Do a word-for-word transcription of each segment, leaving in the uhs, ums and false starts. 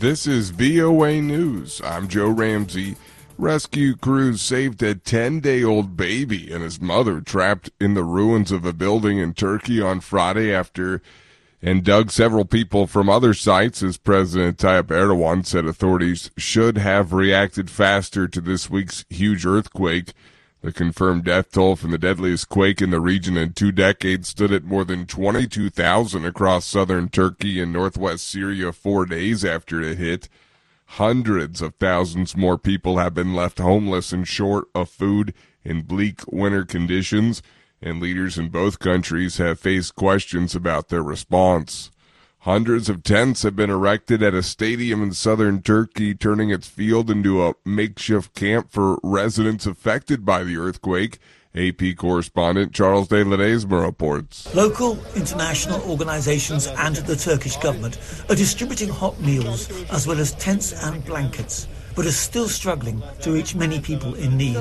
This is V O A News. I'm Joe Ramsey. Rescue crews saved a ten-day-old baby and his mother trapped in the ruins of a building in Turkey on Friday after and dug several people from other sites, as President Tayyip Erdogan said authorities should have reacted faster to this week's huge earthquake. The confirmed death toll from the deadliest quake in the region in two decades stood at more than twenty-two thousand across southern Turkey and northwest Syria four days after it hit. Hundreds of thousands more people have been left homeless and short of food in bleak winter conditions, and leaders in both countries have faced questions about their response. Hundreds of tents have been erected at a stadium in southern Turkey, turning its field into a makeshift camp for residents affected by the earthquake. A P correspondent Charles de Ledesma reports. Local, international organizations and the Turkish government are distributing hot meals as well as tents and blankets, but are still struggling to reach many people in need.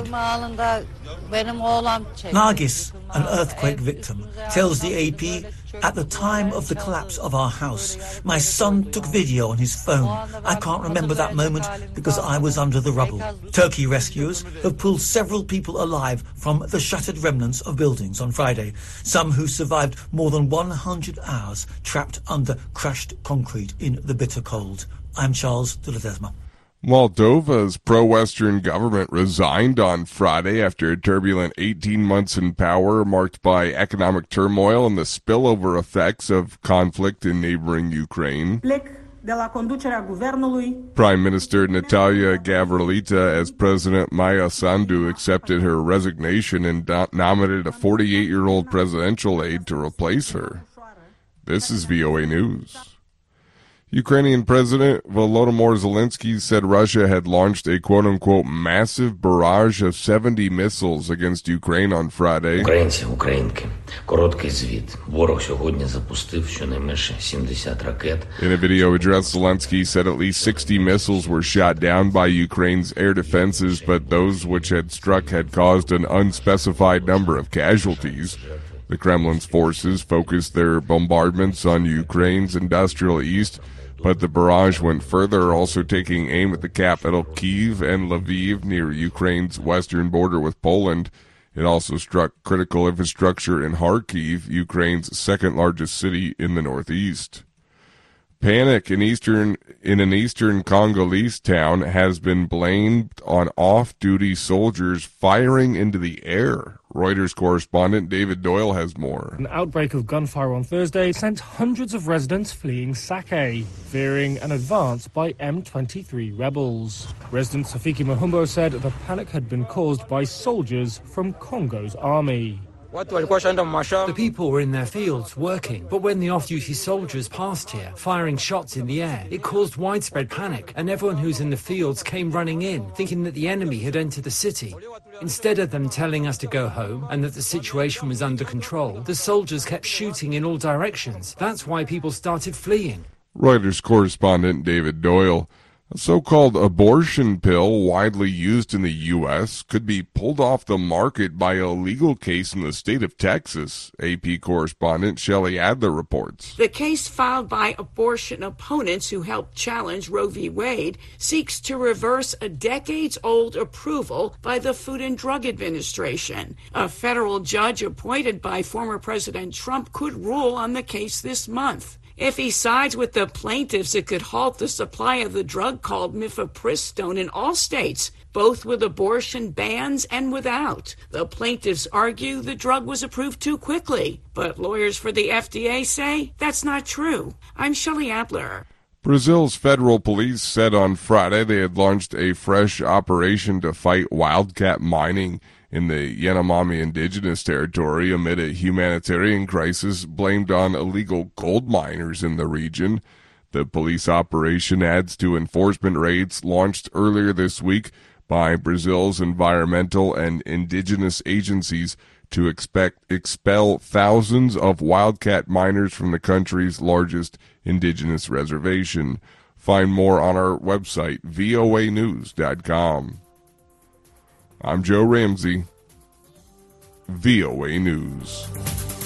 Nargis, an earthquake victim, tells the A P, "At the time of the collapse of our house, my son took video on his phone. I can't remember that moment because I was under the rubble." Turkey rescuers have pulled several people alive from the shattered remnants of buildings on Friday, some who survived more than one hundred hours trapped under crushed concrete in the bitter cold. I'm Charles de Ledesma. Moldova's pro-Western government resigned on Friday after a turbulent eighteen months in power marked by economic turmoil and the spillover effects of conflict in neighboring Ukraine. Prime Minister Natalia Gavrilita, as President Maya Sandu accepted her resignation and do- nominated a forty-eight-year-old presidential aide to replace her. This is V O A News. Ukrainian President Volodymyr Zelensky said Russia had launched a quote-unquote massive barrage of seventy missiles against Ukraine on Friday. Українці, українки, короткий звіт. Ворог сьогодні запустив щонайменше сімдесят ракет. In a video address, Zelensky said at least sixty missiles were shot down by Ukraine's air defenses, but those which had struck had caused an unspecified number of casualties. The Kremlin's forces focused their bombardments on Ukraine's industrial east, but the barrage went further, also taking aim at the capital, Kyiv, and Lviv, near Ukraine's western border with Poland. It also struck critical infrastructure in Kharkiv, Ukraine's second-largest city in the northeast. Panic in eastern in an eastern Congolese town has been blamed on off-duty soldiers firing into the air. Reuters correspondent David Doyle has more. An outbreak of gunfire on Thursday sent hundreds of residents fleeing Sake, fearing an advance by M twenty-three rebels. Resident Safiki Mahumbo said the panic had been caused by soldiers from Congo's army. The people were in their fields working, but when the off-duty soldiers passed here, firing shots in the air, it caused widespread panic, and everyone who's in the fields came running in, thinking that the enemy had entered the city. Instead of them telling us to go home and that the situation was under control, the soldiers kept shooting in all directions. That's why people started fleeing. Reuters correspondent David Doyle. A so-called abortion pill widely used in the U S could be pulled off the market by a legal case in the state of Texas. A P correspondent Shelley Adler reports. The case filed by abortion opponents who helped challenge Roe v. Wade seeks to reverse a decades-old approval by the Food and Drug Administration. A federal judge appointed by former President Trump could rule on the case this month. If he sides with the plaintiffs, it could halt the supply of the drug called mifepristone in all states, both with abortion bans and without. The plaintiffs argue the drug was approved too quickly, but lawyers for the F D A say that's not true. I'm Shelley Adler. Brazil's federal police said on Friday they had launched a fresh operation to fight wildcat mining in the Yanomami indigenous territory amid a humanitarian crisis blamed on illegal gold miners in the region. The police operation adds to enforcement raids launched earlier this week by Brazil's environmental and indigenous agencies to expect, expel thousands of wildcat miners from the country's largest indigenous reservation. Find more on our website, V O A news dot com. I'm Joe Ramsey, V O A News.